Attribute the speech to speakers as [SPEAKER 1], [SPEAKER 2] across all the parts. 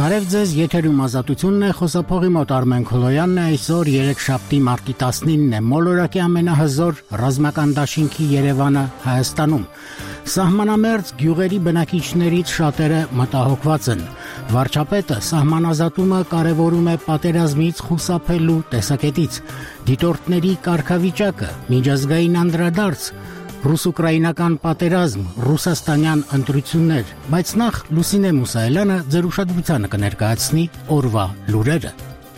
[SPEAKER 1] Բարև ձեզ, եթերում ազատությունն է, խոսափողի մոտ Արմեն Քոլոյանն է, այսօր երեքշաբթի մարտի 19-ն է, մոլորակի ամենահզոր ռազմական դաշինքի Երևանը Հայաստանում։ Սահմանամերձ գյուղերի բնակիչներից շատերը մտահոգված են։ Վարչապետը սահմանազատումը կարևորում է պատերազմից խուսափելու տեսակետից։ Դիտորդների կարգավիճակը, միջազգային անդրադարձ, ռուս-ուկրաինական պատերազմ, ռուսաստանյան ընտրություններ, բայց նախ Լուսինե Մուսայելյանը ձեր ուշադրությանը կներկայացնի օրվա լուրերը։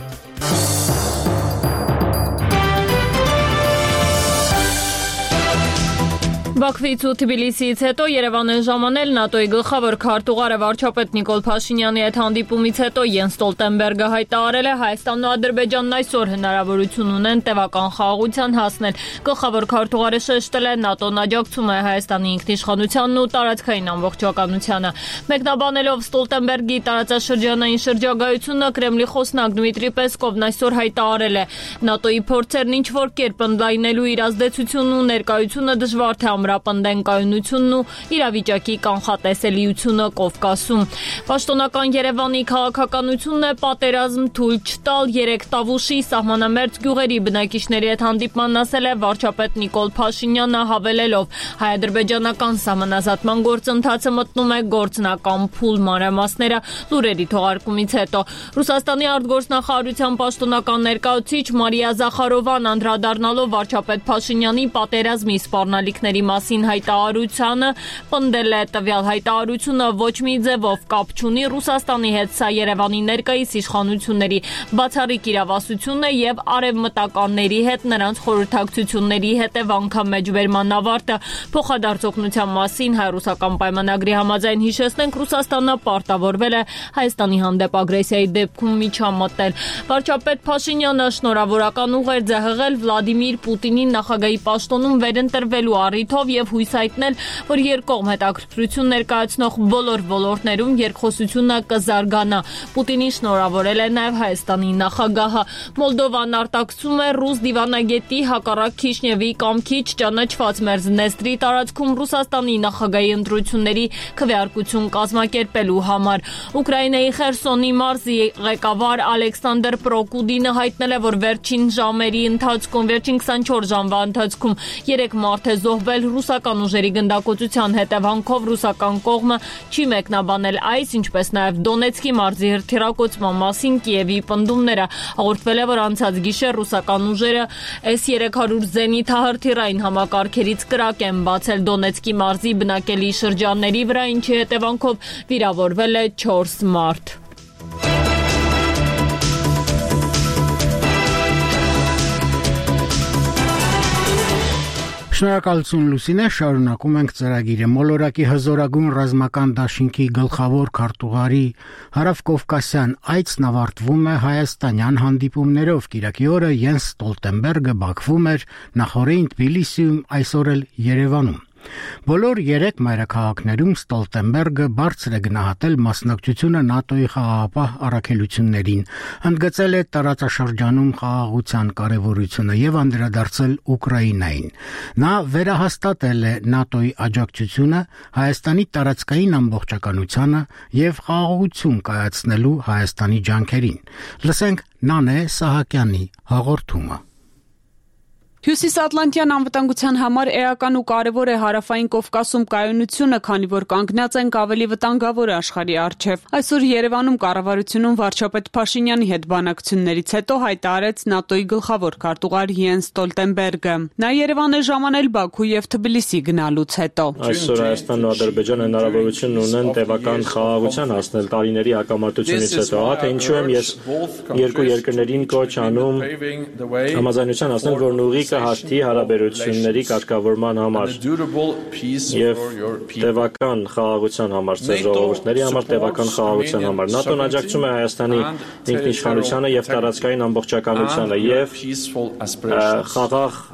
[SPEAKER 2] Բաքվից ու Թբիլիսիից հետո Երևան են ժամանել ՆԱՏՕ-ի գլխավոր քարտուղարը վարչապետ Նիկոլ Փաշինյանի հետ հանդիպումից հետո Յենս Ստոլտենբերգը հայտարարել է Հայաստանն ու Ադրբեջանն այսօր հնարավորություն ունեն տևական խաղաղության հասնել։ Գլխավոր քարտուղարը շեշտել է ՆԱՏՕ-ն աջակցում է Հայաստանի ինքնիշխանությանն ու տարածքային ամբողջականությանը։ Մեկնաբանելով Ստոլտենբերգի տարածաշրջանային շրջագայությունը Կրեմլի խոսնակ Դմիտրի Պեսկովն այսօր հայտարարել է ՆԱՏՕ-ի փորձերն ինչ-որ կերպ ընդլայնելու իր ազդեցությունն ու ներկայությունը դժվար թե ամրապնդեն կայունությունն ու իրավիճակի կանխատեսելիությունը Կովկասում։ Պաշտոնական Երևանի քաղաքականությունն է պատերազմ թույլ չտալ 3 Տավուշի սահմանամերձ գյուղերի բնակիչների հետ հանդիպման ասել է վարչապետ Նիկոլ Փաշինյանը հավելելով հայ-ադրբեջանական սահմանազատման գործընթացը մտնում է գործնական փուլ մանրամասները լուրերի թողարկումից հետո։ Ռուսաստանի արտգործնախարարության պաշտոնական ներկայացուցիչ Մարիա Զախարովան անդրադառնալով վարչապետ Փաշինյանի պատերազմի սպառնալիքների մասին հայտարարությանը պնդել է տվյալ հայտարարությունը ոչ մի ձևով կապ չունի Ռուսաստանի հետ, սա Երևանի ներկայիս իշխանությունների բացառիկ իրավասությունն է եւ արևմտականների հետ նրանց խորհրդակցությունների հետևանքա մեջբերման ավարտը։ Փոխադարձօգնության մասին հայ-ռուսական պայմանագրի համաձայն հիշեցնենք Ռուսաստանը պարտավորվել է Հայաստանի հանդեպ ագրեսիայի դեպքում միջամտել։ Վարչապետ Փաշինյանը շնորհավորական ուղերձ է հղել Վլադիմիր Պուտինին նախագահի պաշտոնում վերընտրվելու առիթով եւ հույս հայտնել, որ երկկողմ հետաքրքրություն ներկայացնող բոլոր ոլորտներում երկխոսությունը կզարգանա։ Պուտինին շնորհավորել է նաեւ Հայաստանի նախագահը։ Մոլդովան արտաքսում է ռուս դիվանագետի հակառակ Քիշնևի կամքի չճանաչված Մերձնեստրի տարածքում Ռուսաստանի նախագահի ընտրությունների քվեարկություն կազմակերպելու համար։ Ուկրաինայի Խերսոնի մարզի ղեկավար Ալեքսանդր Պրոկուդինը հայտնել է, որ վերջին 24 ժամվա ընթացքում 3 մարդ է զոհվել ռուսական ուժերի գնդակոծության հետևանքով ռուսական կողմը չի մեկնաբանել այս, ինչպես նաև Դոնեցկի մարզի հրթիռակոծման մասին Կիևի պնդումները։ Հաղորդվել է, որ անցած գիշեր ռուսական ուժերը S-300 զենիթահրթիռային համակարգերից կրակ են բացել Դոնեցկի մարզի բնակելի շրջանների վրա, ինչի հետևանքով վիրավորվել է 4 մարդ։
[SPEAKER 1] Շնորհակալություն Լուսինե, շարունակում ենք ծրագիրը։ Մոլորակի հզորագույն ռազմական դաշինքի գլխավոր քարտուղարի հարավկովկասյան այցն ավարտվում է հայաստանյան հանդիպումներով։ Կիրակի օրը Յենս Ստոլտենբերգը Բաքվում էր, նախորդին Թբիլիսիում, այսօր էլ Երևանում։ Բոլոր 3 մայրաքաղաքներում Ստոլտենբերգը բարձր է գնահատել մասնակցությունը ՆԱՏՕ-ի խաղաղապահ առաքելություններին, ընդգծել է տարածաշրջանում խաղաղության կարևորությունը եւ անդրադարձել Ուկրաինային։ Նա վերահաստատել է ՆԱՏՕ-ի աջակցությունը Հայաստանի տարածքային ամբողջականությանը եւ խաղաղություն կայացնելու Հայաստանի ջանքերին։ Լսենք Նանե Սահակյանի հաղորդումը։
[SPEAKER 3] Հյուսիսատլանտյան անվտանգության համար էական ու կարևոր է հարավային Կովկասում կայունությունը, քանի որ կանգնած ենք ավելի վտանգավոր աշխարհի առջև։ Այսօր Երևանում կառավարությունում վարչապետ Փաշինյանի հետ բանակցություններից հետո հայտարարեց ՆԱՏՕ-ի գլխավոր քարտուղար Յենս Ստոլտենբերգը։ Նա Երևան է ժամանել Բաքու եւ Թբիլիսի գնալուց հետո։
[SPEAKER 4] Այսօր Հայաստանն ու Ադրբեջանը հնարավորություն ունեն տևական խաղաղության հասնել տարիների հակամարտությունից հետո։ Ահա թե ինչու եմ ես երկու երկրներին կոչ անում համաձայնության հասնել, որն ուղի հաշտի հարաբերությունների կարգավորման համար եւ տևական խաղաղության համար, ժողովուրդների համար տևական խաղաղության համար։ ՆԱՏՕ-ն աջակցում է Հայաստանի ինքնիշխանությանը եւ տարածքային ամբողջականությանը եւ խաղաղ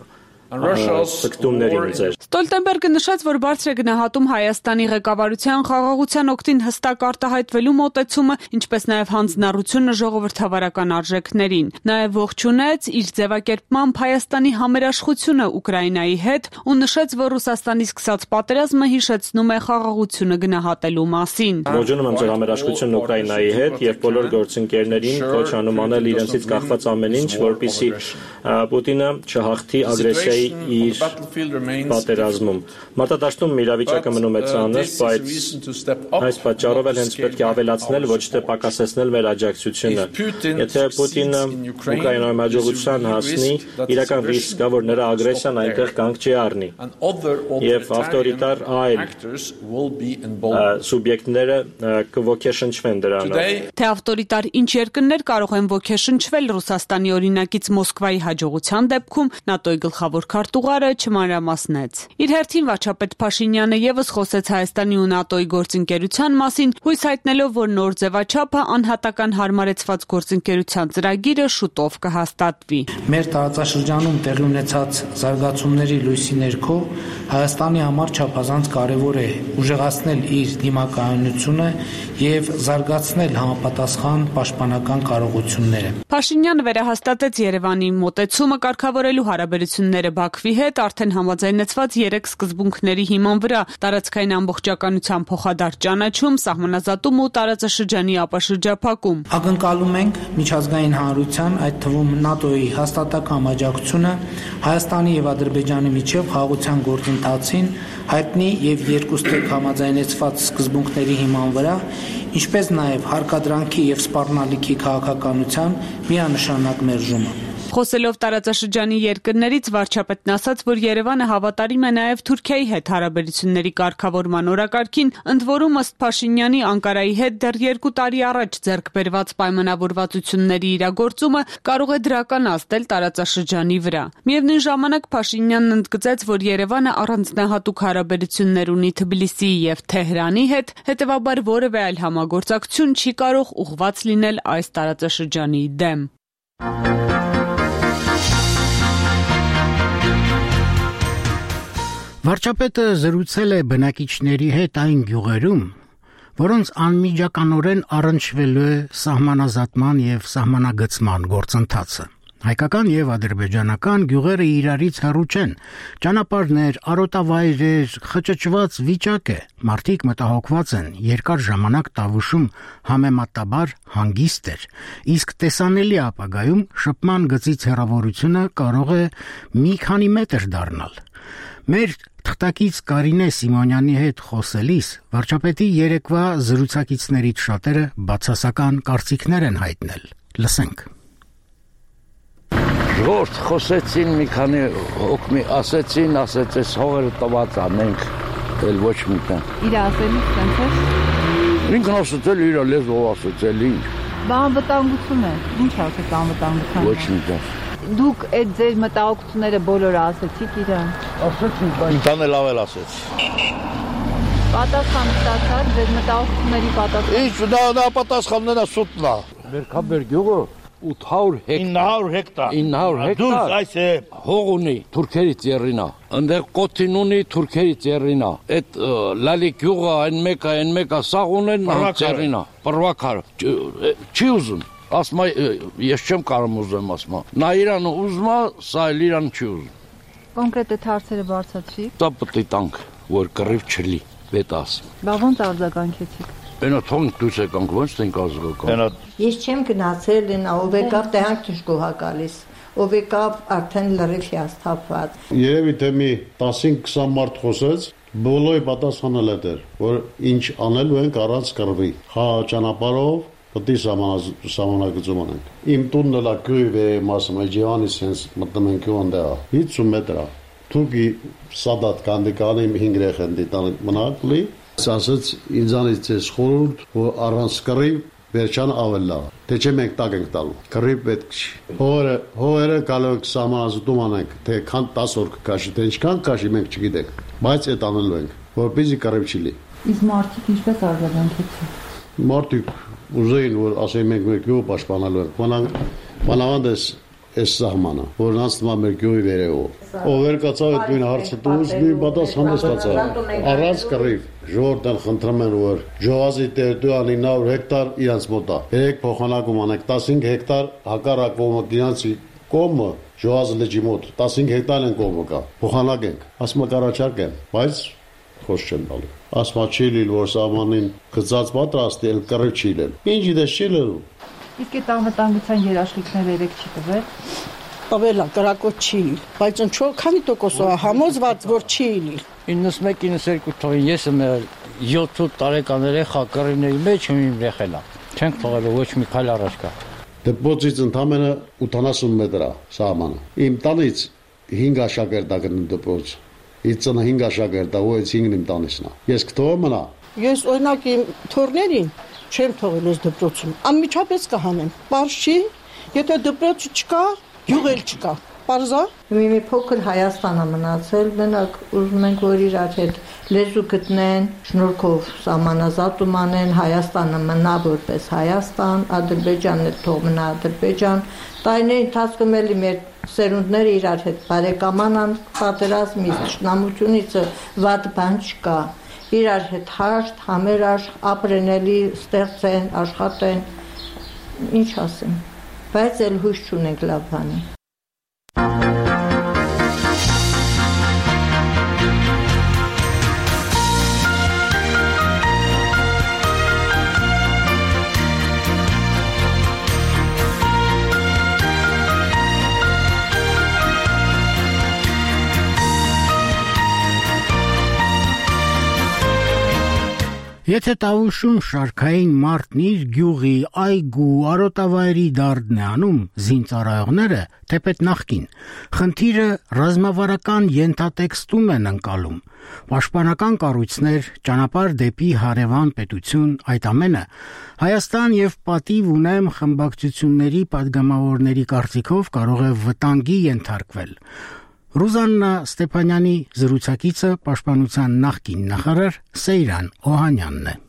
[SPEAKER 4] ցկտումներին ձեր։
[SPEAKER 3] Ստոլտենբերգը նշեց, որ բարձր է գնահատում Հայաստանի ղեկավարության խաղաղության օգտին հստակ արտահայտվելու մոտեցումը, ինչպես նաև հանձնառությունը ժողովրդավարական արժեքներին։ Նաև ողջունեց իր ձևակերպմամբ Հայաստանի համերաշխությունը Ուկրաինայի հետ ու նշեց, որ Ռուսաստանի սկսած պատերազմը հիշեցնում է խաղաղությունը գնահատելու մասին։
[SPEAKER 4] Ողջունում եմ ձեր համերաշխությունն Ուկրաինայի հետ եւ բոլոր գործընկերներին կոչ անում անել իրենցից կախված ամեն ինչ, որպեսզի Պուտինը չհաղթի ագրեսիայի իր պատերազմում։ Մարտադաշտում իրավիճակը մնում է ծանր, բայց այս պատճառով էլ հենց պետք է ավելացնել, ոչ թե պակասեցնել մեր աջակցությունը։ Եթե Պուտինը Ուկրաինայում հաջողության հասնի, իրական ռիսկ կա, որ նրա ագրեսիան այնտեղ կանգ չի առնի եւ ավտորիտար այլ սուբյեկտները կոգեշնչվեն դրանով։
[SPEAKER 3] Թե ավտորիտար ինչ երկրներ կարող են ոգեշնչվել Ռուսաստանի օրինակից Մոսկվայի հաջողության դեպքում, ՆԱՏՕ-ի գլխավոր քարտուղարը չմանրամասնեց։ Իր հերթին վարչապետ Փաշինյանը եւս խոսեց Հայաստանի ու ՆԱՏՕ-ի գործընկերության մասին, հույս հայտնելով, որ նոր ձևաչափը անհատական հարմարեցված գործընկերության ծրագիրը շուտով կհաստատվի։
[SPEAKER 5] Մեր տարածաշրջանում տեղի ունեցած զարգացումների լույսի ներքո Հայաստանի համար չափազանց կարևոր է ուժեղացնել իր դիմակայունությունը եւ զարգացնել համապատասխան պաշտպանական կարողությունները։
[SPEAKER 3] Փաշինյանը վերահաստատեց Երևանի մոտեցումը կարգավորելու հարաբերությունները Բաքվի հետ արդեն համաձայնեցված 3 սկզբունքների հիման վրա՝ տարածքային ամբողջականության փոխադարձ ճանաչում, սահմանազատում ու տարածաշրջանի ապաշրջափակում։
[SPEAKER 5] Ակնկալում ենք միջազգային հանրության, այդ թվում ՆԱՏՕ-ի հաստատակամ աջակցությունը Հայաստանի եւ Ադրբեջանի միջև խաղաղության գործընթացին հայտնի եւ երկուստեք համաձայնեցված սկզբունքների հիման վրա, ինչպես նաեւ հարկադրանքի եւ սպառնալիքի քաղաքականության միանշանակ մերժումը։
[SPEAKER 3] Խոսելով տարածաշրջանի երկրներից վարչապետն ասաց, որ Երևանը հավատարիմ է նաև Թուրքիայի հետ հարաբերությունների կարգավորման օրակարգին, ընդ որում ըստ Փաշինյանի Անկարայի հետ դեռ 2 տարի առաջ ձեռք բերված պայմանավորվածությունների իրագործումը կարող է դրական ազդել տարածաշրջանի վրա։ Միևնույն ժամանակ Փաշինյանն ընդգծեց, որ Երևանը առանձնահատուկ հարաբերություններ ունի Թբիլիսիի եւ Թեհրանի հետ, հետեւաբար որևէ այլ համագործակցություն չի կարող ուղղված լինել այս տարածաշրջանի դեմ։
[SPEAKER 1] Վարչապետը զրուցել է բնակիչների հետ այն գյուղերում, որոնց անմիջականորեն առնչվելու է սահմանազատման եւ սահմանագծման գործընթացը։ Հայկական եւ ադրբեջանական գյուղերը իրարից հեռու չեն, ճանապարհներ, արոտավայրեր, խճճված վիճակ է, մարդիկ մտահոգված են, երկար ժամանակ տավուշում համեմատաբար հանգիստ էր, իսկ տեսանելի ապագայում շփման գծից հեռավորությունը կարող է մի քանի մետր դառնալ։ Մեր թղթակից Կարինե Սիմոնյանի հետ խոսելիս վարչապետի երեկվա զրուցակիցներից շատերը բացասական կարծիքներ են հայտնել։ Լսենք։
[SPEAKER 6] Ժողովուրդ խոսեցին մի քանի հոգմի ասեցես հողերը տված ա, մենք էլ ոչ մի տան։
[SPEAKER 7] Իր ասելիք տենց է։
[SPEAKER 6] Ինքն ասեցել իր լեզվով ասեցել ինչ։
[SPEAKER 7] Բա անվտանգություն է։ Ինչ ասեց անվտանգության։
[SPEAKER 6] Ոչ մի տան։
[SPEAKER 7] Դուք այդ ձեր մտահոգությունները բոլորը ասեցիք իրան։
[SPEAKER 6] Ասեցին, բայց տանը լավ էլ ասեց։
[SPEAKER 7] Պատասխան ստացած ձեր մտահոգությունների պատասխան։
[SPEAKER 6] Ինչ դա պատասխանն է սուտն է։ Մերքաբեր գյուղը 900 հեկտար։ 900 հեկտար։ Դուք այս է հող ունի թուրքերից եռինա։ Այնտեղ կոթին ունի թուրքերից եռինա։ Այդ լալի գյուղը այն մեկը սաղ ունեն եռինա։ Պրվակար։ Չի ուզում։ Ասма ես չեմ կարող ուզեմ ասма։ Նա իրան ուզում է, սա էլ իրան չի ուզում։
[SPEAKER 7] Կոնկրետ այդ հարցերը բարձրացրիք։
[SPEAKER 6] Դա պետք է տանք, որ կռիվ չլի, պետք ասեմ։
[SPEAKER 7] Բա ոնց արձագանքեցիք։
[SPEAKER 6] Այնա թողնք դուս եկանք, ոնց ենք ազգական։
[SPEAKER 8] Ես չեմ գնացել են ով եկավ տեղանք ճշգոհա գալիս։ Ով եկավ արդեն լրիվ հիասթափված։
[SPEAKER 9] Երևի թե մի 15-20 մարդ խոսեց, բոլորի պատասխանել է դեր, որ ինչ անելու ենք առանց կռվի։ Հա ճանապարհով պետք է սահմանագծում անենք։ Իմ տունն էլ գույվ է մասում, Ջիվանի սենս մտնում ենք ոնտեղ 50 մետր։ Թուրքի Սադատ կանդիկանի 5 երեխան դիտան մնակլի, ասաց ինձանից էս խորհուրդ, որ առանց կռիվ վերջան ավել լավ։ Թե չէ մենք տակ ենք տալու։ Կռիվ պետք չի։ Հողերը կարող սահմանազատում անենք, թե քան 10 օր կկաշի, թե ինչքան կաշի մենք չգիտենք, բայց այդ անելու ենք, որպեսզի կռիվ չլինի։
[SPEAKER 7] Իսկ մարդիկ ինչպես արձագանքեցին։
[SPEAKER 9] Մարդիկ ուզեին, որ ասեն մենք գյուղ պաշտպանելու ենք։ Մանավանդ էս այս սահմանը, որ անցնում է մեր գյուղի վերևով։ Ով էր կացավ այդ նույն հարցը դուրս մի պատասխան ստացավ։ Առանց կռիվ ժողովրդն խնդրում են որ Ջոազի տերիտորիան 900 հեկտար իրանց մոտ է։ 3 փոխանակում անեք 15 հեկտար հակառակ կողմը իրանցի կողմը Ջոազի լճի մոտ 15 հեկտար են կողմը կա։ Փոխանակենք։ Ասում կառաջարկեմ, բայց խոս չեմ տալու։ Ասма չի լինել որ սահմանին գծած պատրաստ էլ կռիվ չի լինել։ Ինչ դες չի լինում։
[SPEAKER 7] Իսկ այդ անվտանգության երաշխիքները երեք չի տվել։
[SPEAKER 10] Ավելա կրակոտ չի, բայց ընչո քանի տոկոսով է համոզված որ չի լինի։
[SPEAKER 6] 91-92 թվականին ես եմ 7 տարեկան երեխա կռիվների մեջ իմ եղելա։ Չենք թողել ոչ մի քայլ առաջ գա։
[SPEAKER 9] Դպրոցից ընդամենը 80 մետր է սահմանը։ Իմ տանից 5 աշակերտ է գնում դպրոց։ Իմ ծնը 5 աշակերտ է, ո՞ց 5-ն իմ տանիցն է։ Ես կթողեմ մնա։
[SPEAKER 10] Ես օրինակ իմ թորներին չեմ թողել այս դպրոցում։ Անմիջապես կհանեմ։ Պարզ չի, եթե դպրոց չկա, գյուղ էլ չկա։ Պարզա։
[SPEAKER 8] Մի փոքր Հայաստանը մնացել, մենակ ուզում ենք որ իրար հետ լեզու գտնեն, շնորհքով սահմանազատում անեն, Հայաստանը մնա որպես Հայաստան, Ադրբեջանն էլ թող մնա Ադրբեջան։ Տարիների ընթացքում էլի մեր սերունդները իրար հետ բարեկամանան, պատերազմից, ճշնամությունից վատ բան չկա։ Իրար հետ հաշտ, համերաշխ, ապրենելի ստեղծեն, աշխատեն, ինչ ասեմ, բայց էլ հույս չունենք լավ բանի։
[SPEAKER 1] Եթե Տավուշում շարքային մարդն իր գյուղի, այգու, արոտավայրի դարդն է անում զինծառայողները, թեպետ նախկին, խնդիրը ռազմավարական ենթատեքստում են ընկալում, պաշտպանական կառույցներ, ճանապարհ դեպի հարևան պետություն, այդ ամենը Հայաստան եւ պատիվ ունեմ խմբակցությունների падգամավորների կարծիքով կարող է վտանգի ենթարկվել։ Ռուզաննա Ստեփանյանի զրուցակիցը պաշտպանության նախկին նախարար Սեյրան Օհանյանն է։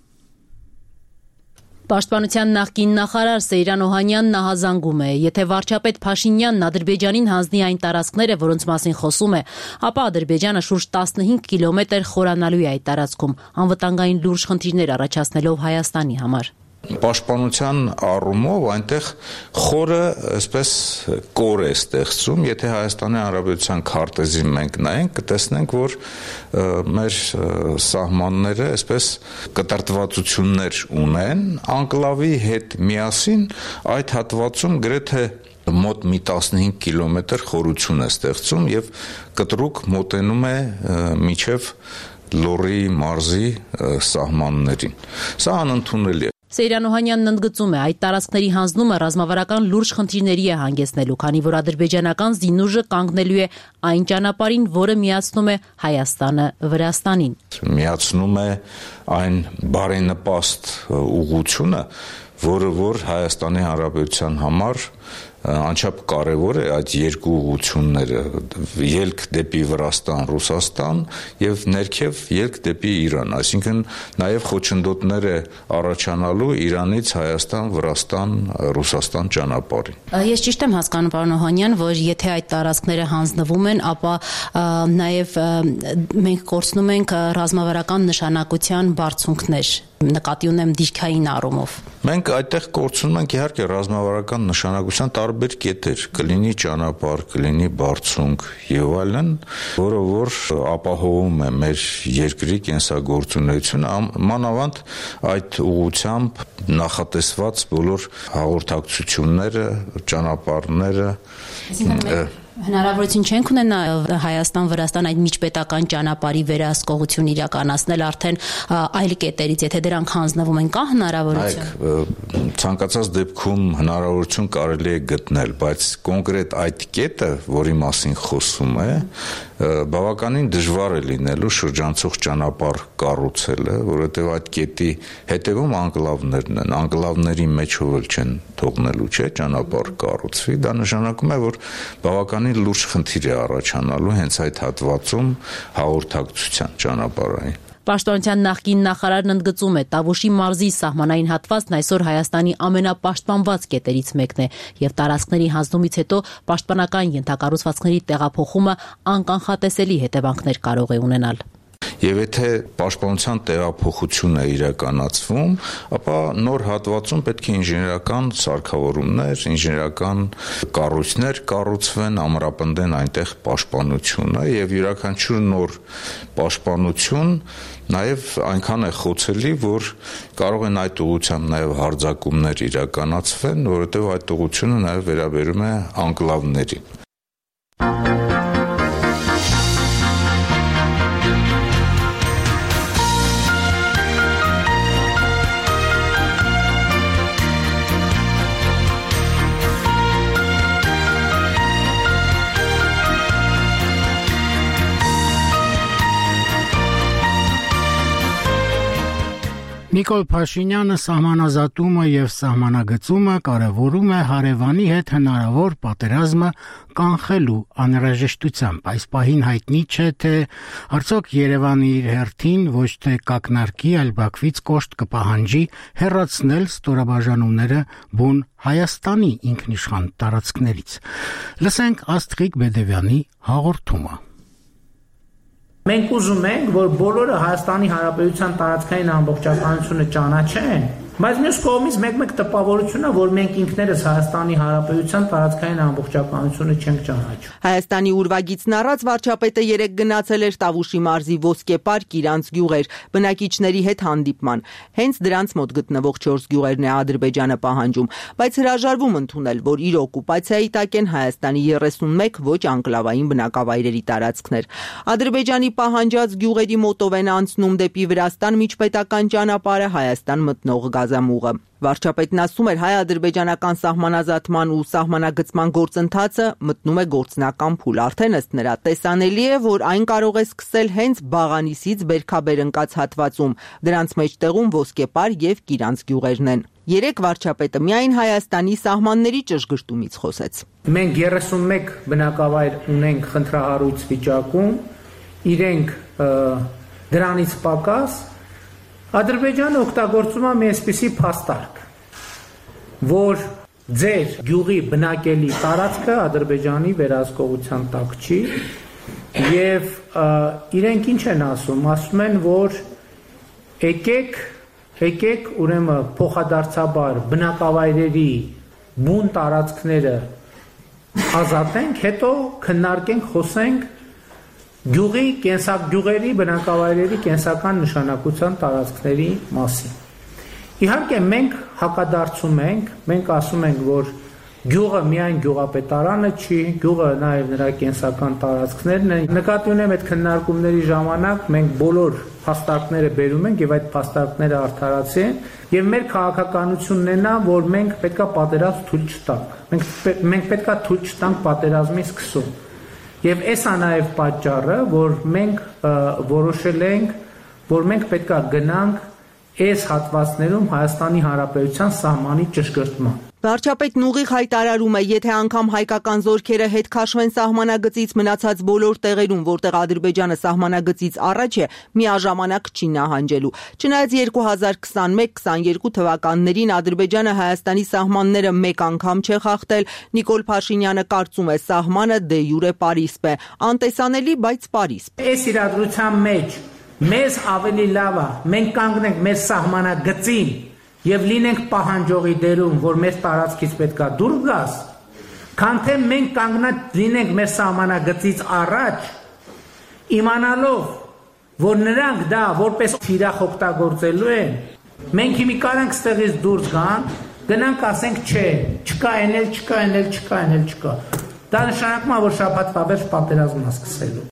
[SPEAKER 11] Պաշտպանության նախկին նախարար Սեյրան Օհանյանն ահազանգում է, եթե վարչապետ Փաշինյանն Ադրբեջանին հանձնի այն տարածքները, որոնց մասին խոսում է, ապա Ադրբեջանը շուրջ 15 կիլոմետր խորանալու է այդ տարածքում, անվտանգային լուրջ խնդիրներ առաջացնելով Հայաստանի համար։
[SPEAKER 12] Պաշտպանության առումով այնտեղ խորը այսպես կոր է ստեղծում, եթե Հայաստանի Հանրապետության քարտեզին մենք նայենք, կտեսնենք, որ մեր սահմանները այսպես կտրտվածություններ ունեն, անկլավի հետ միասին այդ հատվածում գրեթե մոտ մի 15 կիլոմետր խորություն է ստեղծում եւ կտրուկ մոտենում է մինչեւ Լոռի մարզի սահմաններին։ Սա անընդունելի է։
[SPEAKER 11] Սեյրան Օհանյանն ընդգծում է, այդ տարածքների հանձնումը ռազմավարական լուրջ խնդիրների է հանգեցնելու, քանի որ ադրբեջանական զինուժը կանգնելու է այն ճանապարհին, որը միացնում է Հայաստանը Վրաստանին։
[SPEAKER 12] Միացնում է այն բարենպաստ ուղղությունը, որը որ Հայաստանի Հանրապետության համար անչափ կարևոր է այդ երկու ուղղությունները, ելք դեպի Վրաստան, Ռուսաստան եւ ներքև ելք դեպի Իրան, այսինքն նաեւ խոչընդոտներ է առաջանալու Իրանից Հայաստան, Վրաստան, Ռուսաստան ճանապարհին։
[SPEAKER 11] Ես ճիշտ եմ հասկանում, պարոն Օհանյան, որ եթե այդ տարածքները հանձնվում են, ապա նաեւ մենք կորցնում ենք ռազմավարական նշանակության բարձունքներ, նկատի ունեմ դիրքային առումով։
[SPEAKER 12] Մենք այդտեղ կորցնում ենք իհարկե ռազմավարական նշանակության տարբեր կետեր, կլինի ճանապարհ, կլինի բարձունք եւ այլն, որը որ ապահովում է մեր երկրի կենսագործունեությունը, մանավանդ այդ ուղղությամբ նախատեսված բոլոր հաղորդակցությունները, ճանապարհները
[SPEAKER 11] Հնարավորություն չենք ունենա Հայաստան-Վրաստան այդ միջպետական ճանապարհի վերահսկողություն իրականացնել արդեն այլ կետերից, եթե դրանք հանձնվում են, կա հնարավորություն։
[SPEAKER 12] Ցանկացած դեպքում հնարավորություն կարելի է գտնել, բայց կոնկրետ այդ կետը, որի մասին խոսում է, բավականին դժվար է լինելու շրջանցող ճանապարհ կառուցելը, որովհետև այդ կետի հետևում անկլավներն են, անկլավների մեջով էլ չեն թողնելու, չէ, ճանապարհ կառուցվի, դա նշանակում է, որ բավականին լուրջ խնդիր է առաջանալու հենց այդ հատվածում հաղորդակցության ճանապարհային։
[SPEAKER 11] Պաշտպանության նախկին նախարարն ընդգծում է, Տավուշի մարզի սահմանային հատվածն այսօր Հայաստանի ամենապաշտպանված կետերից մեկն է եւ տարածքների հանձնումից հետո պաշտպանական ենթակառուցվածքների տեղափոխումը անկանխատեսելի հետևանքներ կարող է ունենալ։
[SPEAKER 12] Եվ եթե պաշտպանության տեղափոխություն է իրականացվում, ապա նոր հատվածում պետք է ինժեներական սարքավորումներ, ինժեներական կառույցներ կառուցվեն, ամրապնդեն այնտեղ պաշտպանությունը եւ յուրաքանչյուր նոր պաշտպանություն նաև այնքան է խոցելի, որ կարող են այդ ուղղությամբ նաև հարձակումներ իրականացվեն, որովհետեւ այդ ուղղությունը նաև վերաբերում է անկլավներին։
[SPEAKER 1] Նիկոլ Փաշինյանը սահմանազատումը եւ սահմանագծումը կարևորում է հարևանի հետ հնարավոր պատերազմը կանխելու անհրաժեշտությամբ։ Այս պահին հայտնի չէ, թե արդյոք Երևանը իր հերթին ոչ թե կակնարկի, այլ Բաքվից կոշտ կպահանջի հեռացնել ստորաբաժանումները բուն Հայաստանի ինքնիշխան տարածքներից։ Լսենք Աստղիկ Բեդևյանի հաղորդումը։
[SPEAKER 5] Մենք ուզում ենք, որ բոլորը Հայաստանի Հանրապետության տարածքային ամբողջականությունը ճանաչեն, բայց մյուս կողմից մեկ-մեկ տպավորությունն է, որ մենք ինքներս Հայաստանի Հանրապետության տարածքային ամբողջականությունը չենք ճանաչում։
[SPEAKER 13] Հայաստանի ուրվագիծն առած վարչապետը երեկ գնացել էր Տավուշի մարզի Ոսկե պարկ իրանց գյուղեր, բնակիչների հետ հանդիպման։ Հենց դրանց մոտ գտնվող 4 գյուղերն է Ադրբեջանը պահանջում, բայց հրաժարվում ընդունել, որ իր օկուպացիայի տակ են Հայաստանի 31 ոչ անկլավային բնակավայրերի տարածքներ։ Ադրբեջանի պահանջած գյուղերի մոտով են անցնում դեպի Վրաստան միջպետական ճանապարհը Հայաստան մտնող գազամուղը։ Վարչապետն ասում էր, հայ-ադրբեջանական սահմանազատման ու սահմանագծման գործընթացը մտնում է գործնական փուլ։ Արդեն ըստ նրա տեսանելի է, որ այն կարող է սկսել հենց Բաղանիսից Բերքաբեր ընկած հատվածում, դրանց մեջտեղում Ոսկեպար եւ Կիրանց գյուղերն են։ Երեք վարչապետը միայն Հայաստանի սահմանների ճշգրտումից խոսեց։
[SPEAKER 5] Մենք 31 բնակավայր ունենք խնդրահարույց վիճակում, իրենք դրանից պակաս Ադրբեջանը օգտագործում է մի այսպիսի փաստարկ, որ ձեր գյուղի բնակելի տարածքը Ադրբեջանի վերահսկողության տակ չի եւ իրենք ինչ են ասում, ասում են, որ եկեք ուրեմն փոխադարձաբար բնակավայրերի բուն տարածքները ազատենք, հետո քննարկենք, խոսենք գյուղերի բնակավայրերի կենսական նշանակության տարածքների մասին։ Իհարկե մենք հակադարձում ենք, մենք ասում ենք, որ գյուղը միայն գյուղապետարանը չի, գյուղը նաև նրա կենսական տարածքներն են։ Նկատի ունեմ այդ քննարկումների ժամանակ մենք բոլոր փաստարկները բերում ենք եւ այդ փաստարկները արդարացին եւ մեր քաղաքականությունն է նա, որ մենք պետքա պատերազմ թույլ չտանք։ Մենք պետքա թույլ չտանք պատերազմի սկսում։ Եվ էսա նաև պատճառը, որ մենք որոշել ենք, որ մենք պետք է գնանք այս հատվածներում Հայաստանի Հանրապետության սահմանի ճշգրտման։
[SPEAKER 13] Վարչապետն ուղիղ հայտարարում է, եթե անգամ հայկական զորքերը հետ քաշվեն սահմանագծից մնացած բոլոր տեղերում, որտեղ Ադրբեջանը սահմանագծից առաջ է, միաժամանակ չի նահանջելու։ Չնայած 2021-22 թվականներին Ադրբեջանը Հայաստանի սահմանները մեկ անգամ չէ խախտել, Նիկոլ Փաշինյանը կարծում է, սահմանը դե յուրե պարիսպ է, անտեսանելի, բայց պարիսպ։
[SPEAKER 5] Այս իրադրության մեջ մեզ ավելի լավ է, մենք կանգնենք մեր սահմանագծին եւ լինենք պահանջողի դերում, որ մեր տարածքից պետքա դուրս գաս, քան թե մենք կանգնած լինենք մեր սահմանագծից առաջ, իմանալով, որ նրանք դա որպես թիրախ օգտագործելու են, մենք հիմի կարանք ստեղից դուրս գնանք ասենք չէ, չկա, էնել չկա։ Դա նշանակում է, որ շաբաթվա վերջ պատերազմն է սկսելու։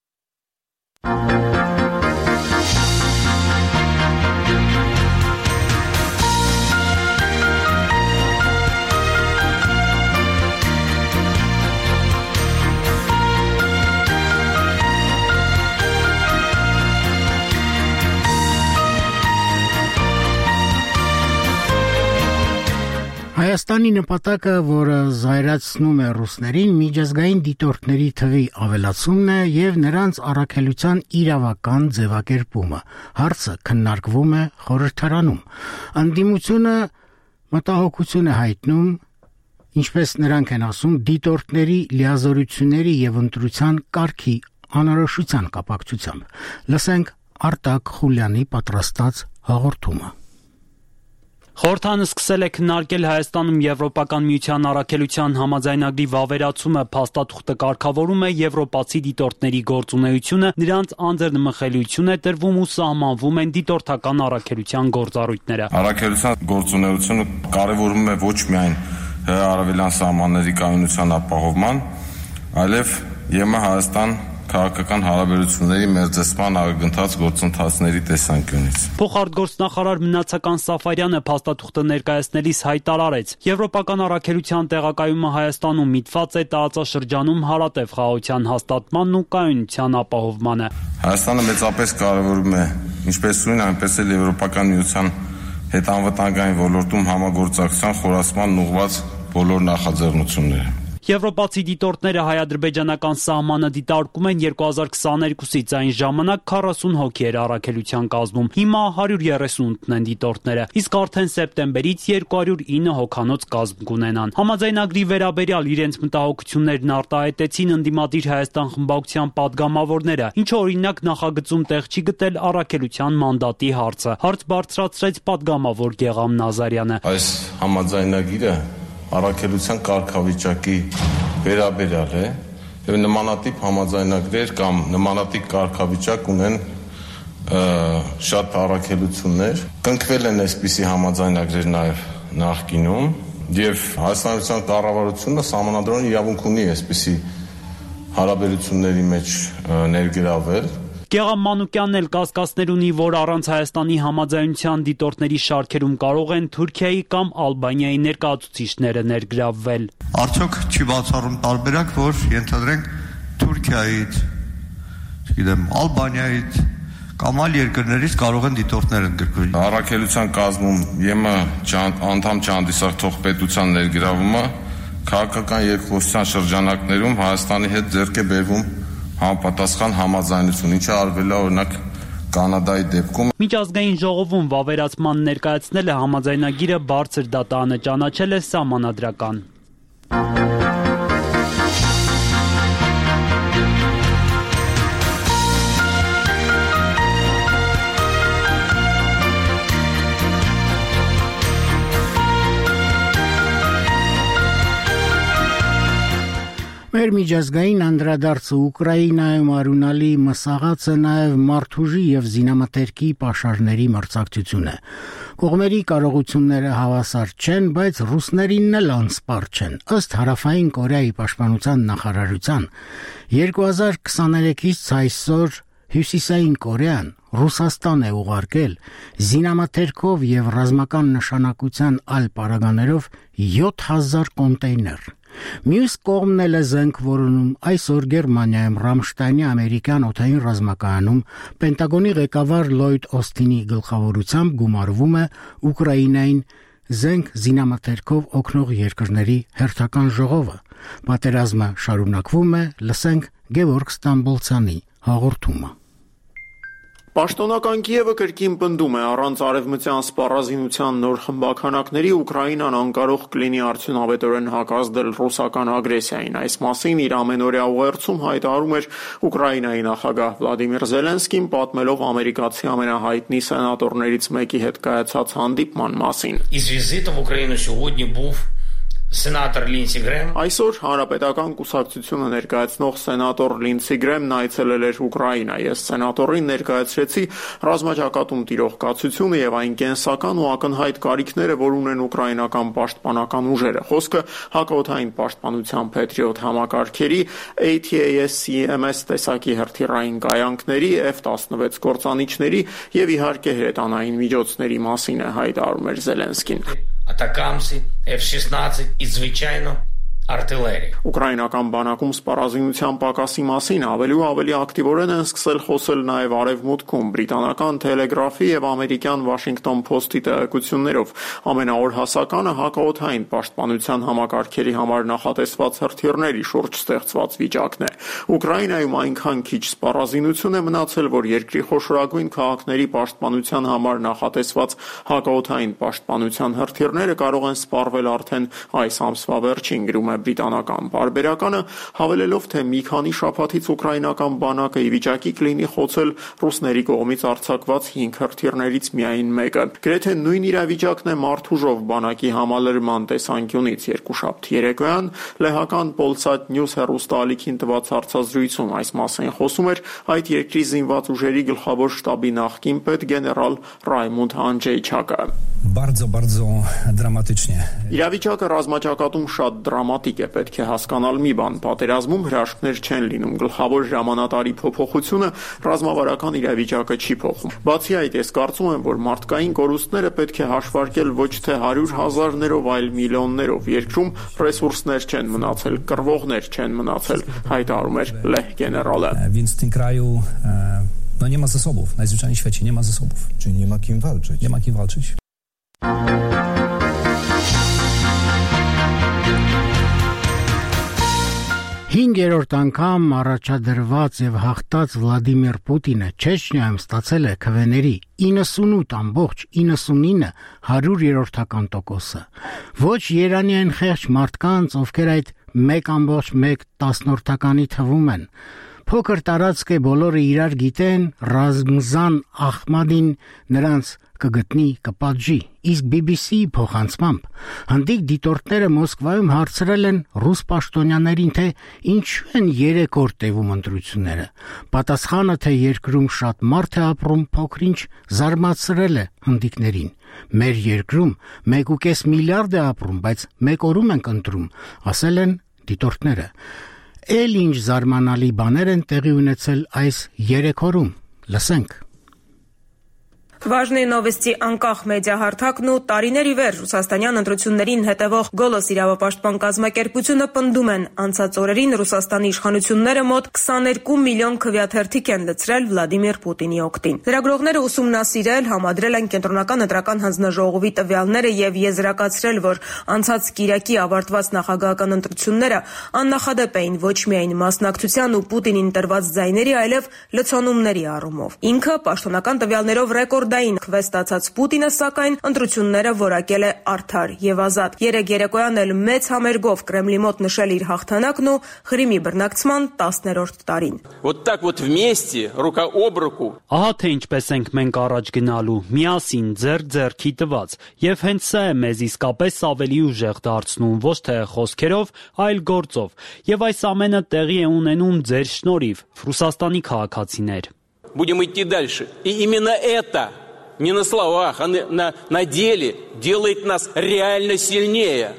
[SPEAKER 1] Հայաստանի նպատակը, որը զայրացնում է ռուսներին, միջազգային դիտորդների թվի ավելացումն է եւ նրանց առաքելության իրավական ձևակերպումը։ Հարցը քննարկվում է խորհրդարանում։ Անդիմությունը մտահոգություն է հայտնում, ինչպես նրանք են ասում, դիտորդների լիազորությունների եւ ընտրության կարգի անորոշության կապակցությամբ։ Լսենք Արտակ Խուլյանի պատրաստած հաղորդումը։
[SPEAKER 14] Խորհրդանը սկսել է քննարկել Հայաստանում Եվրոպական միության առաքելության համաձայնագրի վավերացումը, փաստաթուղթը կարգավորում է եվրոպացի դիտորդների գործունեությունը, նրանց անձեռնմխելիություն է տրվում ու սահմանվում են դիտորդական առաքելության գործառույթները։
[SPEAKER 15] Առաքելության գործունեությունը կարևորում է ոչ միայն հարավելյան սահմանների կայունության ապահովման, այլև ԵՄ Հայաստան քաղաքական հարաբերությունների մերձեցման ակնթաց գործընթացների տեսանկյունից։
[SPEAKER 14] Փոխարտգործնախարար Մնացական Սաֆարյանը փաստաթուղթը ներկայացնելիս հայտարարեց. Եվրոպական առաքելության տեղակայումը Հայաստանում միտված է տարածաշրջանում հարատև խաղաղության հաստատմանն ու կայունության ապահովմանը։
[SPEAKER 15] Հայաստանը մեծապես կարևորում է ինչպես նույն, այնպես էլ Եվրոպական միության հետ անվտանգային ոլորտում համագործակցության խորացման ուղղված բոլոր նախաձեռնությունները։
[SPEAKER 14] Եվրոպացի դիտորդները հայ-ադրբեջանական սահմանը դիտարկում են 2022-ից, այն ժամանակ 40 հոգի էր առաքելության կազմում, հիմա 138-ն են դիտորդները, իսկ արդեն սեպտեմբերից 209 հոգանոց կազմ կունենան։ Համաձայնագրի վերաբերյալ իրենց մտահոգություններն արտահայտեցին ընդդիմադիր Հայաստան խմբակցության падգամավորները, ինչը օրինակ նախագծում տեղ չի գտել առաքելության մանդատի հարցը։ Հարց բարձրացրեց падգամավոր Գեղամ Նազարյանը։
[SPEAKER 15] Այս համաձայնագիրը առաքելության կարգավիճակի վերաբերյալ է եւ նմանատիպ համաձայնագրեր կամ նմանատիպ կարգավիճակ ունեն շատ առաքելություններ, կնքվել են այսպիսի համաձայնագրեր նաեւ նախկինում եւ Հայաստանության կառավարությունը սահմանադրական իրավունք ունի այսպիսի հարաբերությունների մեջ ներգրավել։
[SPEAKER 14] Գեղամ Մանուկյանն էլ կասկածներ ունի, որ առանց Հայաստանի համաձայնության դիտորդների շարքերում կարող են Թուրքիայի կամ Ալբանիայի ներկայացուցիչները ներգրավվել։
[SPEAKER 16] Արդյոք չի բացառում տարբերակ, որ ենթադրենք Թուրքիայից, Ալբանիայից կամ այլ երկրներից կարող են դիտորդներ ընդգրկվել։
[SPEAKER 15] Առաքելության կազմում ԵՄ անդամ չհանդիսացող պետության ներգրավումը քաղաքական երկխոսության շրջանակներում Հայաստանի հետ ձեռք է բերվում համապատասխան համաձայնություն, ինչը արվել է օրինակ Կանադայի դեպքում։
[SPEAKER 14] Միջազգային ժողովում վավերացման ներկայացնելը համաձայնագիրը բարձր դատանը ճանաչել է սահմանադրական։
[SPEAKER 1] Մեր միջազգային անդրադարձը Ուկրաինայում արունալի մսաղած է նաև մարդուժի եւ զինամթերքի պաշարների մրցակցություն է։ Կողմերի կարողությունները հավասար չեն, բայց ռուսներինն էլ անսպառ չեն։ Ըստ Հարավային Կորեայի պաշտպանության նախարարության 2023-ից այսօր Հյուսիսային Կորեան Ռուսաստան է ուղարկել զինամթերքով եւ ռազմական նշանակության այլ պարագաներով 7000 կոնտեյներ։ Մյուս կողմն էլ է զենք որոնում այսօր Գերմանիայում Ռամշտայնի ամերիկյան օդային ռազմակայանում Պենտագոնի ղեկավար Լոյդ Օստինի գլխավորությամբ գումարվում է Ուկրաինային զենք զինամթերքով օգնող երկրների հերթական ժողովը։ Պատերազմը շարունակվում է, լսենք Գևորգ Ստամբոլցյանի հաղորդումը։
[SPEAKER 17] Պաշտոնական Կիևը կրկին պնդում է առանց արևմտյան սպառազինության նոր խմբականակների Ուկրաինան անկարող կլինի արդյունավետորեն հակազդել ռուսական ագրեսիային։ Այս մասին իր ամենօրյա ուղերձում հայտարարում էր Ուկրաինայի նախագահ Վլադիմիր Զելենսկին, պատմելով ամերիկացի ամենահայտնի սենատորներից մեկի հետ կայացած հանդիպման մասին։
[SPEAKER 18] Із візитом в Україну сьогодні був Սենատոր Լինսի Գրեմ։
[SPEAKER 17] Այսօր հանրապետական կուսակցությունը ներկայացնող սենատոր Լինսի Գրեմն այցելել էր Ուկրաինա։ Ես սենատորին ներկայացրեցի ռազմաճակատում տիրող կացությունը եւ այն կենսական ու ակնհայտ կարիքները, որ ունեն ուկրաինական պաշտպանական ուժերը։ Խոսքը հակաօդային պաշտպանության Patriot համակարգերի, ATACMS տեսակի հրթիռային կայանքների, F-16 կործանիչների եւ իհարկե հրետանային միջոցների մասին է, հայտարարում էր Զելենսկին։
[SPEAKER 18] Атакамси, F-16 і, звичайно, артиллерии.
[SPEAKER 17] Ուկրաինական բանակում սպառազինության պակասի մասին ավելի ու ավելի ակտիվորեն են սկսել խոսել նաև արևմուտքում բրիտանական Telegraph-ի եւ ամերիկյան Washington Post-ի տեղեկություններով։ Ամենաօր հասականը հակաօդային պաշտպանության համակարգերի համար նախատեսված հրթիռների շուրջ ստեղծված վիճակն է։ Ուկրաինայում այնքան քիչ սպառազինություն է մնացել, որ երկրի խոշորագույն քաղաքների պաշտպանության համար նախատեսված հակաօդային պաշտպանության հրթիռները կարող են սպառվել արդեն այս ամսվա վերջին, գրում է բրիտանական պարբերականը, հավելելով, թե մի քանի շաբաթից ուկրաինական բանակը ի վիճակի կլինի խոցել ռուսների կողմից արձակված 5 հրթիռներից միայն մեկը։ Գրեթե նույն իրավիճակն է մարդուժով բանակի համալրման տեսանկյունից երկուշաբթի երեկոյան լեհական Polsat News հեռուստաալիքին տված հարցազրույցում այս մասին խոսում էր այդ երկրի զինված ուժերի գլխավոր շտաբի նախկին պետ գեներալ Ռայմոնդ Անջեյչակը։ Իրավիճակը ռազմաճակատում շատ դրամատիկ է, պետք է հասկանալ մի բան, պատերազմում հրաշքներ չեն լինում, գլխավոր հրամանատարի փոփոխությունը ռազմավարական իրավիճակը չի փոխում։ Բացի այդ, ես կարծում եմ, որ մարդկային կորուստները պետք է հաշվարկել ոչ թե 100,000-ներով, այլ միլիոններով։ Երկրում ռեսուրսներ չեն մնացել, կռվողներ չեն մնացել, հայտարարում էր լեհ գեներալը։
[SPEAKER 19] No nie ma zasobów, najzwyczajniej w świecie nie ma zasobów. Czyli nie ma kim walczyć. Nie ma kim walczyć.
[SPEAKER 1] Հինգերորդ անգամ առաջադրված եւ հաղթած Վլադիմիր Պուտինը Չեչնիայում ստացել է քվեների 98.99 100%. Ոչ Երանյան խեղճ մարդկանց, ովքեր այդ 1.1 թվում են։ Փոքր տարածք է, բոլորը իրար գիտեն, Ռազմզան Ախմադին նրանց կգտնի, կպատժի, իսկ BBC-ի փոխանցմամբ հնդիկ դիտորդները Մոսկվայում հարցրել են ռուս պաշտոնյաներին, թե ինչու են 3 օր տևում ընտրությունները։ Պատասխանը, թե երկրում շատ մարդ է ապրում, փոքրինչ զարմացրել է հնդիկներին։ Մեր երկրում 1.5 միլիարդ է ապրում, բայց 1 օրում ենք ընտրում, ասել են դիտորդները։ Էլ ինչ զարմանալի բաներ են տեղի ունեցել այս 3 օրում։ Լսենք։
[SPEAKER 20] Важные новости անկախ մեդիա հարթակն ու տարիների վեր ռուսաստանյան ընտրություններին հետևող Գոլոս իրավապաշտպան կազմակերպությունը պնդում են անցած օրերին Ռուսաստանի իշխանությունները մոտ 22 միլիոն քվեաթերթիկ են լցրել Վլադիմիր Պուտինի օգտին։ Լրագրողները ուսումնասիրել, համադրել են կենտրոնական ընտրական հանձնաժողովի տվյալները եւ եզրակացրել, որ անցած կիրակի ավարտված նախագահական ընտրությունները աննախադեպ էին ոչ միայն մասնակցության ու Պուտինին տրված ձայների, այլև լցոնումների առումով։ Ինքը պաշտոնական տվյալներով ռեկորդ քվե ստացած Պուտինը, սակայն ընտրությունները որակել է արդար եւ ազատ։ Երեկ երեկոյան էլ մեծ համերգով Կրեմլի մոտ նշել իր հաղթանակն ու Ղրիմի բռնակցման 10-րդ տարին։
[SPEAKER 14] Ահա թե ինչպես ենք մենք առաջ գնալու, միասին ձեռք-ձեռքի տված, եւ հենց սա է մեզ իսկապես ավելի ուժեղ դարձնում, ոչ թե խոսքերով, այլ գործով, եւ այս ամենը տեղի է ունենում ձեր շնորհիվ, Ռուսաստանի քաղաքացիներ։
[SPEAKER 21] Будем идти дальше. И именно это, не на словах, а на деле, делает нас реально сильнее.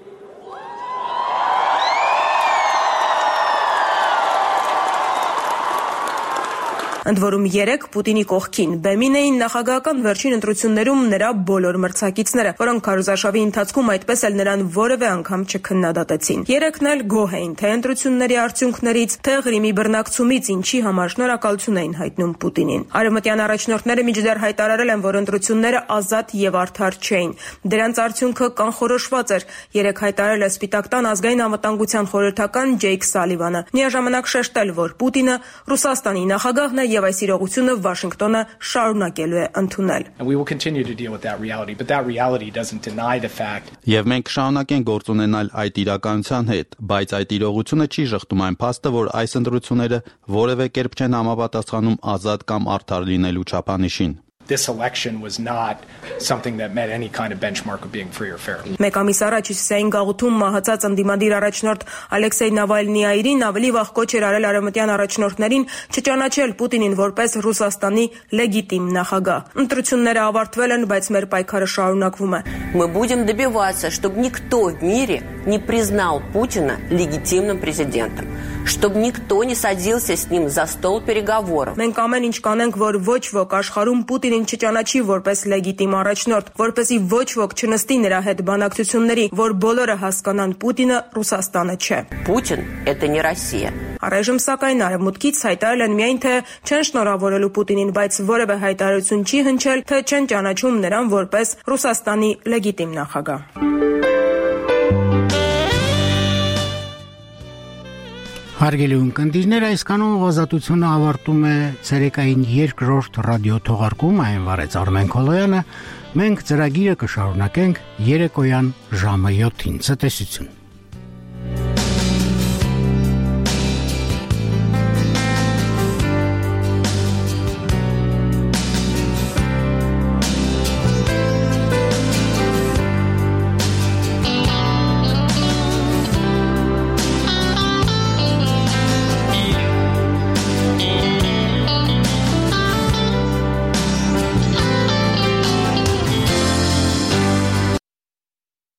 [SPEAKER 20] Ընդ որում երեկ Պուտինի կողքին բեմին էին նախագահական վերջին ընտրություններում նրա բոլոր մրցակիցները, որոնք քարոզարշավի ընթացքում այդպես էլ նրան որևէ անգամ չքննադատեցին։ Երեքն էլ գոհ էին թե ընտրությունների արդյունքներից, թե Ղրիմի բռնակցումից, ինչի համար շնորհակալություն էին հայտնում Պուտինին։ Արևմտյան առաջնորդները մինչդեռ հայտարարել են, որ ընտրությունները ազատ եւ արդար չէին։ Դրանց արդյունքը կանխորոշված էր, երեկ հայտարարել է Սպիտակ տան ազգային անվտանգության խորհրդական Ջեյք Սալիվանը։ Միաժամանակ շեշտել, որ Պուտինը Ռուսաստանի նախագահն է եւ այս իրողությունը Վաշինգտոնը շարունակելու է ընդունել։
[SPEAKER 22] Եվ մենք կշարունակենք գործ ունենալ այդ իրականության հետ, բայց այդ իրողությունը չի շղթում այն փաստը, որ այս ընտրությունները որևէ կերպ չեն համապատասխանում ազատ կամ արդար լինելու չափանիշին։
[SPEAKER 23] This election was not something that met any kind of benchmark of being free or fair.
[SPEAKER 20] Մեկ ամիս առաջ Հյուսիսային գաղութում մահացած ընդդիմադիր առաջնորդ Ալեքսեյ Նավալնիային ավելի վաղ կոչ էր արել արևմտյան առաջնորդներին չճանաչել Պուտինին որպես Ռուսաստանի լեգիտիմ նախագահ։ Ընտրությունները ավարտվել են, բայց մեր պայքարը շարունակվում է։
[SPEAKER 24] Мы будем добиваться, чтобы никто в мире
[SPEAKER 2] не признал Путина легитимным президентом, чтобы никто не садился с ним за стол переговоров.
[SPEAKER 20] Մենք ամեն ինչ կանենք, որ ոչ ոք աշխարհում Պուտինին չճանաչի որպես լեգիտիմ առաջնորդ, որպեսզի ոչ ոք չնստի նրա հետ բանակցությունների, որ բոլորը հասկանան Պուտինը Ռուսաստանը չէ։
[SPEAKER 2] Путин – это не Россия.
[SPEAKER 20] Առայժմ սակայն արևմուտքից հայտարարել են միայն թե չեն շնորհավորելու Պուտինին, բայց որևէ հայտարարություն չի հնչել, թե չեն ճանաչում նրան որպես Ռուսաստանի լեգիտիմ նախագահ։
[SPEAKER 1] Հարգելի ունկնդիրներ, այսքանով ազատությունը ավարտում է ցերեկային երկրորդ ռադիո թողարկումը, այն վարեց Արմեն Քոլոյանը։ Մենք ծրագիրը կշարունակենք երեկոյան ժամը 7-ին։ Ցտեսություն։